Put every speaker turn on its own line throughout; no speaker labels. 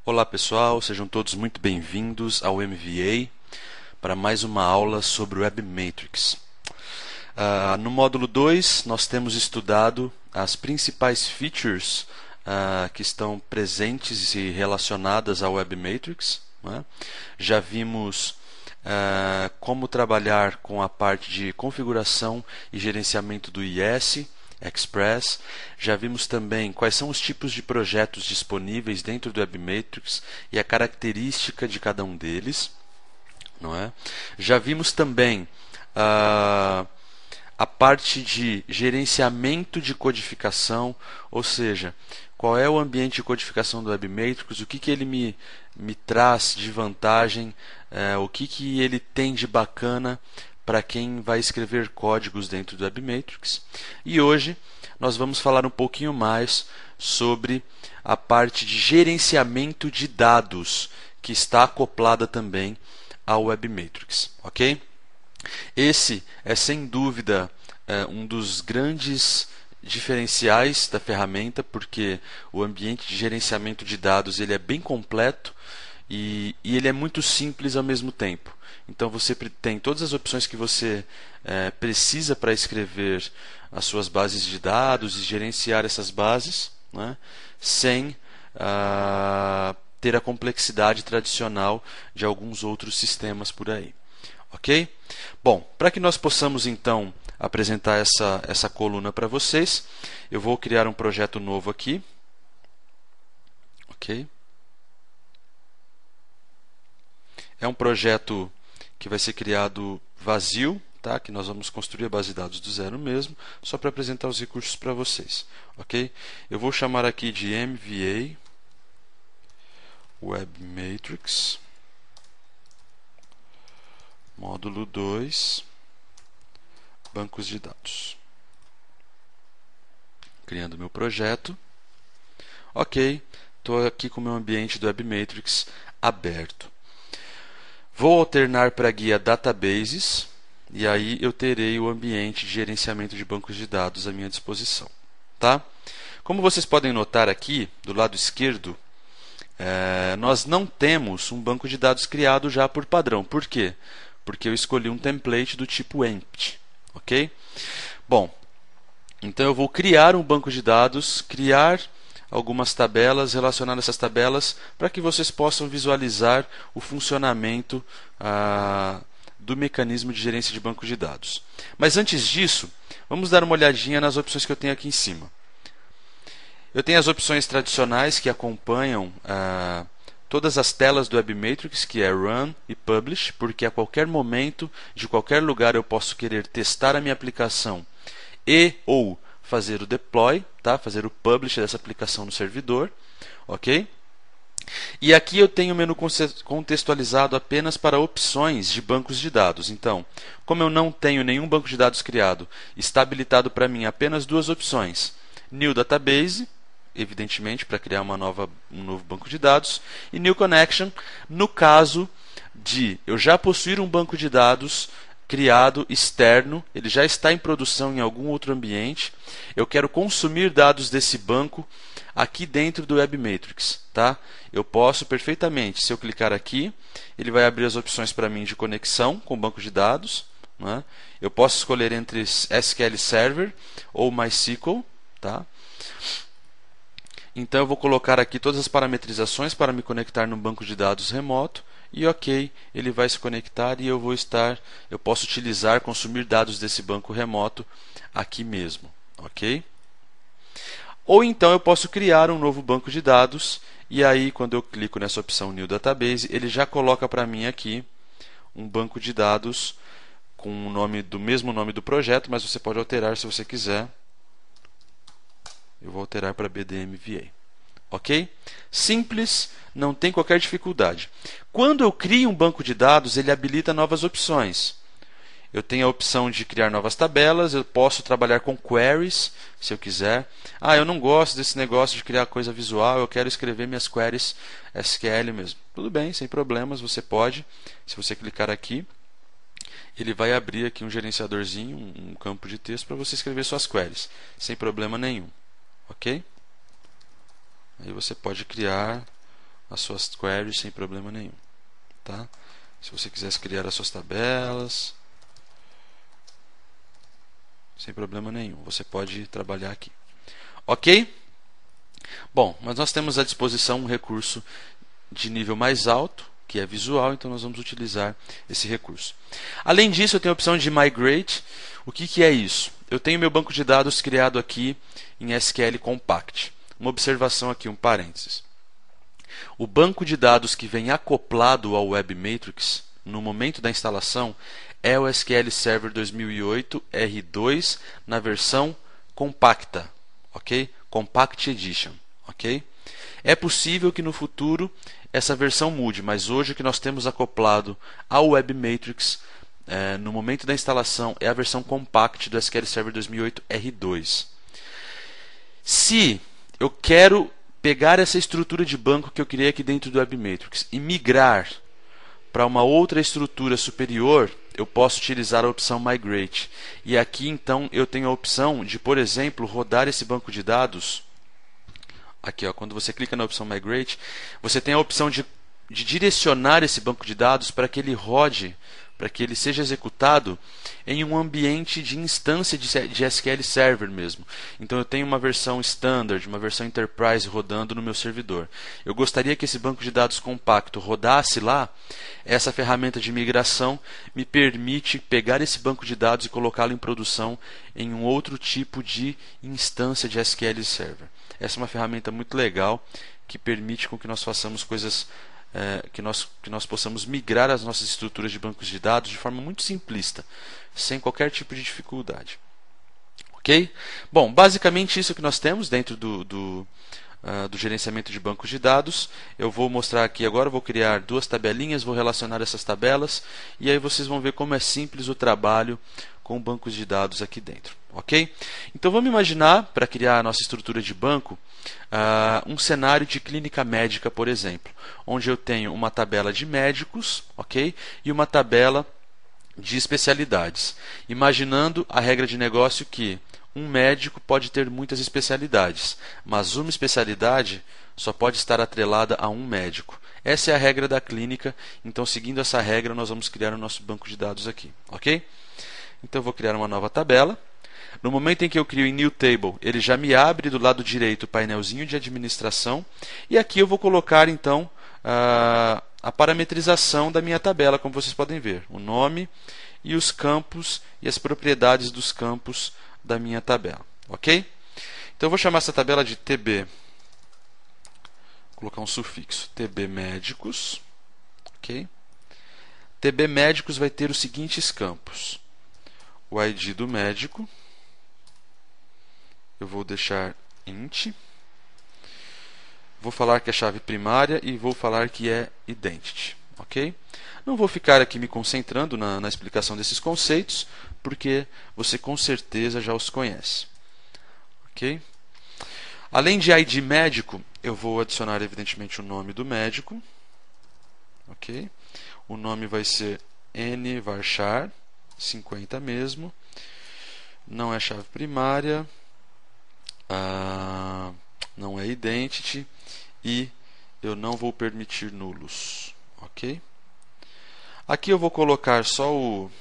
Olá pessoal, sejam todos muito bem-vindos ao MVA para mais uma aula sobre o Web Matrix. No módulo 2 nós temos estudado as principais features que estão presentes e relacionadas ao Web Matrix, né? Já vimos como trabalhar com a parte de configuração e gerenciamento do IS Express. Já vimos também quais são os tipos de projetos disponíveis dentro do Web Matrix e a característica de cada um deles, não é? Já vimos também a parte de gerenciamento de codificação, ou seja, qual é o ambiente de codificação do Web Matrix, o que ele me traz de vantagem, o que ele tem de bacana para quem vai escrever códigos dentro do Web Matrix. E hoje nós vamos falar um pouquinho mais sobre a parte de gerenciamento de dados que está acoplada também ao Web Matrix, ok? Esse é sem dúvida um dos grandes diferenciais da ferramenta, porque o ambiente de gerenciamento de dados ele é bem completo e ele é muito simples ao mesmo tempo. Então você tem todas as opções que você precisa para escrever as suas bases de dados e gerenciar essas bases, né, sem ter a complexidade tradicional de alguns outros sistemas por aí. Ok? Bom, para que nós possamos então apresentar essa coluna para vocês, eu vou criar um projeto novo aqui. Ok? É um projeto que vai ser criado vazio, tá? Que nós vamos construir a base de dados do zero mesmo, só para apresentar os recursos para vocês. Ok? Eu vou chamar aqui de MVA Web Matrix módulo 2 bancos de dados. Criando meu projeto. Ok, estou aqui com o meu ambiente do Web Matrix aberto. Vou alternar para a guia Databases e aí eu terei o ambiente de gerenciamento de bancos de dados à minha disposição. Tá? Como vocês podem notar aqui, do lado esquerdo, nós não temos um banco de dados criado já por padrão. Por quê? Porque eu escolhi um template do tipo empty. Ok? Bom, então eu vou criar um banco de dados, criar algumas tabelas, relacionar essas tabelas para que vocês possam visualizar o funcionamento do mecanismo de gerência de banco de dados. Mas antes disso, vamos dar uma olhadinha nas opções que eu tenho aqui em cima. Eu tenho as opções tradicionais que acompanham todas as telas do Web Matrix, que é Run e Publish, porque a qualquer momento, de qualquer lugar, eu posso querer testar a minha aplicação ou fazer o deploy, tá? Fazer o publish dessa aplicação no servidor, ok? E aqui eu tenho o menu contextualizado apenas para opções de bancos de dados. Então, como eu não tenho nenhum banco de dados criado, está habilitado para mim apenas duas opções: New Database, evidentemente para criar um novo banco de dados, e New Connection, no caso de eu já possuir um banco de dados criado externo, ele já está em produção em algum outro ambiente, eu quero consumir dados desse banco aqui dentro do Web Matrix. Tá? Eu posso perfeitamente, se eu clicar aqui, ele vai abrir as opções para mim de conexão com o banco de dados, né? Eu posso escolher entre SQL Server ou MySQL. Tá? Então eu vou colocar aqui todas as parametrizações para me conectar no banco de dados remoto. E ok, ele vai se conectar e eu posso utilizar, consumir dados desse banco remoto aqui mesmo, ok? Ou então eu posso criar um novo banco de dados e aí quando eu clico nessa opção New Database, ele já coloca para mim aqui um banco de dados com o nome do mesmo nome do projeto, mas você pode alterar se você quiser. Eu vou alterar para BDMVA. Ok? Simples, não tem qualquer dificuldade. Quando eu crio um banco de dados, ele habilita novas opções. Eu tenho a opção de criar novas tabelas, eu posso trabalhar com queries, se eu quiser. Eu não gosto desse negócio de criar coisa visual, eu quero escrever minhas queries SQL mesmo. Tudo bem, sem problemas, você pode. Se você clicar aqui, ele vai abrir aqui um gerenciadorzinho, um campo de texto para você escrever suas queries, sem problema nenhum. Ok? Aí você pode criar as suas queries sem problema nenhum, tá? Se você quisesse criar as suas tabelas, sem problema nenhum, você pode trabalhar aqui. Ok? Bom, mas nós temos à disposição um recurso de nível mais alto, que é visual, então nós vamos utilizar esse recurso. Além disso, eu tenho a opção de Migrate. O que é isso? Eu tenho meu banco de dados criado aqui em SQL Compact. Uma observação aqui, um parênteses. O banco de dados que vem acoplado ao Web Matrix no momento da instalação é o SQL Server 2008 R2 na versão compacta, ok? Compact Edition, ok? É possível que no futuro essa versão mude, mas hoje o que nós temos acoplado ao Web Matrix no momento da instalação é a versão compact do SQL Server 2008 R2. Se eu quero pegar essa estrutura de banco que eu criei aqui dentro do Web Matrix e migrar para uma outra estrutura superior, eu posso utilizar a opção Migrate. E aqui então eu tenho a opção de, por exemplo, rodar esse banco de dados. Aqui, ó, quando você clica na opção Migrate, você tem a opção de direcionar esse banco de dados para que ele rode, para que ele seja executado em um ambiente de instância de SQL Server mesmo. Então eu tenho uma versão Standard, uma versão Enterprise rodando no meu servidor. Eu gostaria que esse banco de dados compacto rodasse lá. Essa ferramenta de migração me permite pegar esse banco de dados e colocá-lo em produção em um outro tipo de instância de SQL Server. Essa é uma ferramenta muito legal que permite com que nós façamos coisas, que nós possamos migrar as nossas estruturas de bancos de dados de forma muito simplista, sem qualquer tipo de dificuldade. Ok? Bom, basicamente isso que nós temos dentro do gerenciamento de bancos de dados. Eu vou mostrar aqui agora, vou criar duas tabelinhas, vou relacionar essas tabelas e aí vocês vão ver como é simples o trabalho com bancos de dados aqui dentro. Ok? Então vamos imaginar, para criar a nossa estrutura de banco, um cenário de clínica médica, por exemplo, onde eu tenho uma tabela de médicos, ok? E uma tabela de especialidades. Imaginando a regra de negócio que um médico pode ter muitas especialidades, mas uma especialidade só pode estar atrelada a um médico. Essa é a regra da clínica, então seguindo essa regra nós vamos criar o nosso banco de dados aqui, ok? Então eu vou criar uma nova tabela. No momento em que eu crio em New Table, ele já me abre do lado direito o painelzinho de administração. E aqui eu vou colocar então a parametrização da minha tabela, como vocês podem ver. O nome e os campos e as propriedades dos campos da minha tabela. Ok? Então eu vou chamar essa tabela de TB. Vou colocar um sufixo. TB médicos. Ok? TB médicos vai ter os seguintes campos. O ID do médico. Eu vou deixar int. Vou falar que é chave primária e vou falar que é identity. Ok? Não vou ficar aqui me concentrando na explicação desses conceitos, porque você com certeza já os conhece. Ok? Além de ID médico, eu vou adicionar evidentemente o nome do médico. Ok? O nome vai ser nvarchar, 50 mesmo. Não é chave primária. Não é identity e eu não vou permitir nulos, ok? Aqui eu vou colocar só o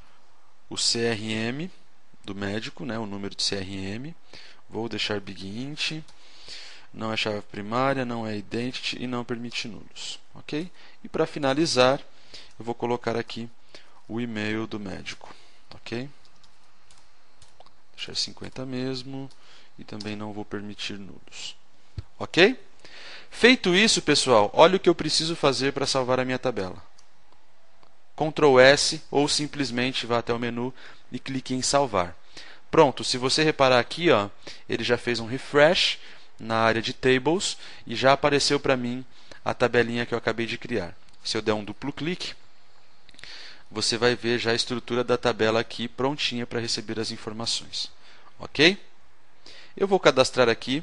CRM do médico, né, o número de CRM. Vou deixar big int, não é chave primária, não é identity e não permite nulos, ok? E para finalizar, eu vou colocar aqui o e-mail do médico, ok? Deixar 50 mesmo. E também não vou permitir nulos. Ok? Feito isso, pessoal, olha o que eu preciso fazer para salvar a minha tabela. Ctrl S ou simplesmente vá até o menu e clique em salvar. Pronto, se você reparar aqui, ó, ele já fez um refresh na área de tables e já apareceu para mim a tabelinha que eu acabei de criar. Se eu der um duplo clique, você vai ver já a estrutura da tabela aqui prontinha para receber as informações. Ok? Eu vou cadastrar aqui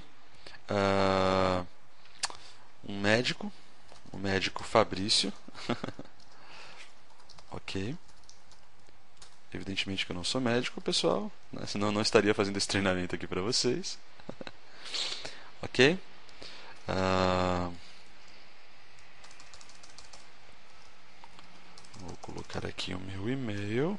um médico, o médico Fabrício. Ok. Evidentemente que eu não sou médico, pessoal, né? Senão eu não estaria fazendo esse treinamento aqui para vocês. Ok. aqui o meu e-mail.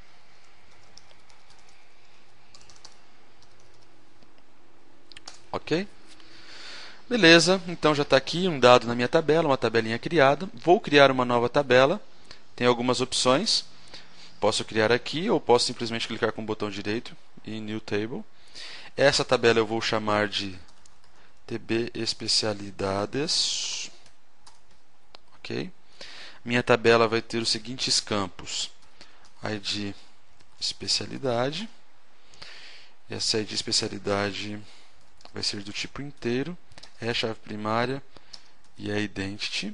Ok? Beleza, então já está aqui um dado na minha tabela, uma tabelinha criada. Vou criar uma nova tabela. Tem algumas opções. Posso criar aqui ou posso simplesmente clicar com o botão direito em New Table. Essa tabela eu vou chamar de TB Especialidades. Ok? Minha tabela vai ter os seguintes campos: ID especialidade. Essa ID especialidade vai ser do tipo inteiro, é a chave primária e é identity.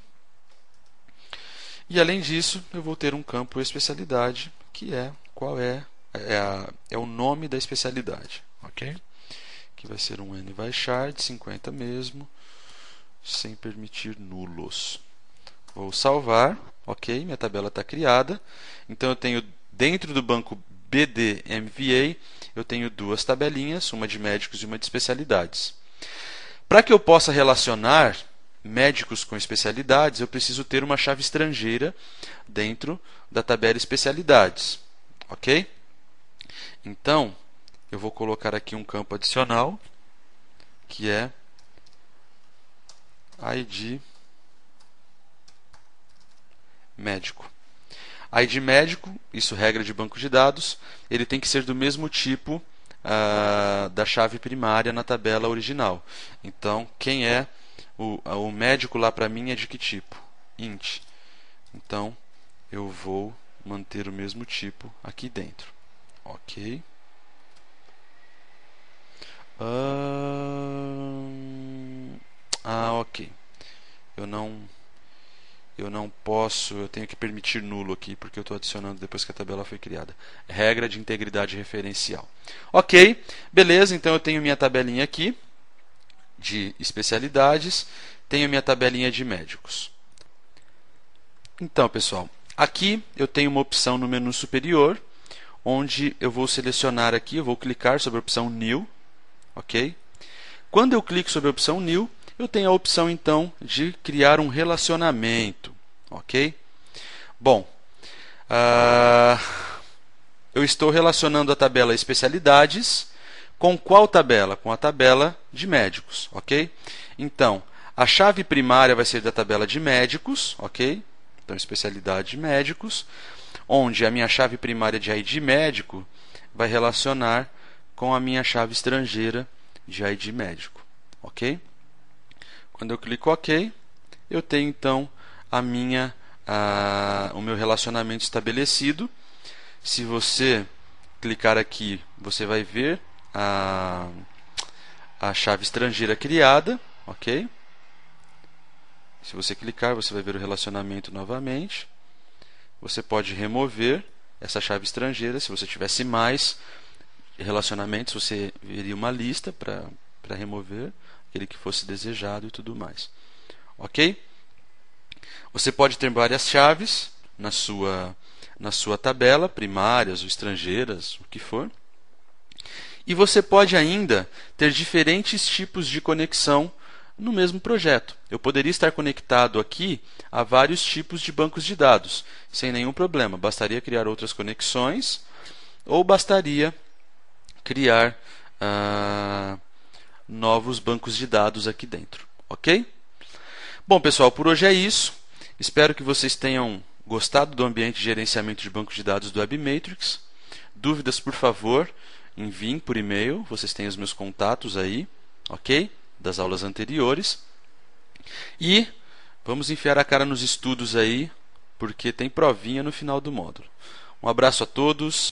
E além disso, eu vou ter um campo especialidade, que é qual é o nome da especialidade, ok? Que vai ser um nvarchar de 50 mesmo, sem permitir nulos. Vou salvar, ok? Minha tabela está criada. Então eu tenho dentro do banco BDMVA, eu tenho duas tabelinhas, uma de médicos e uma de especialidades. Para que eu possa relacionar médicos com especialidades, eu preciso ter uma chave estrangeira dentro da tabela especialidades, ok? Então, eu vou colocar aqui um campo adicional, que é ID médico. ID médico, isso regra de banco de dados, ele tem que ser do mesmo tipo da chave primária na tabela original. Então, quem é o médico lá para mim é de que tipo? Int. Então, eu vou manter o mesmo tipo aqui dentro. Ok. Ok. Eu não posso, eu tenho que permitir nulo aqui, porque eu estou adicionando depois que a tabela foi criada. Regra de integridade referencial. Ok, beleza, então eu tenho minha tabelinha aqui de especialidades, tenho minha tabelinha de médicos. Então, pessoal, aqui eu tenho uma opção no menu superior, onde eu vou selecionar aqui, eu vou clicar sobre a opção New, ok? Quando eu clico sobre a opção New, eu tenho a opção, então, de criar um relacionamento, ok? Bom, eu estou relacionando a tabela especialidades com qual tabela? Com a tabela de médicos, ok? Então, a chave primária vai ser da tabela de médicos, ok? Então, especialidade de médicos, onde a minha chave primária de ID médico vai relacionar com a minha chave estrangeira de ID médico, ok? Quando eu clico OK, eu tenho então o meu relacionamento estabelecido. Se você clicar aqui, você vai ver a chave estrangeira criada, ok? Se você clicar, você vai ver o relacionamento novamente. Você pode remover essa chave estrangeira. Se você tivesse mais relacionamentos, você veria uma lista para remover aquele que fosse desejado e tudo mais. Ok? Você pode ter várias chaves na sua tabela, primárias ou estrangeiras, o que for. E você pode ainda ter diferentes tipos de conexão no mesmo projeto. Eu poderia estar conectado aqui a vários tipos de bancos de dados, sem nenhum problema. Bastaria criar outras conexões ou bastaria criar novos bancos de dados aqui dentro, ok? Bom, pessoal, por hoje é isso. Espero que vocês tenham gostado do ambiente de gerenciamento de bancos de dados do Webmatrix. Dúvidas, por favor, enviem por e-mail. Vocês têm os meus contatos aí, ok? Das aulas anteriores. E vamos enfiar a cara nos estudos aí, porque tem provinha no final do módulo. Um abraço a todos.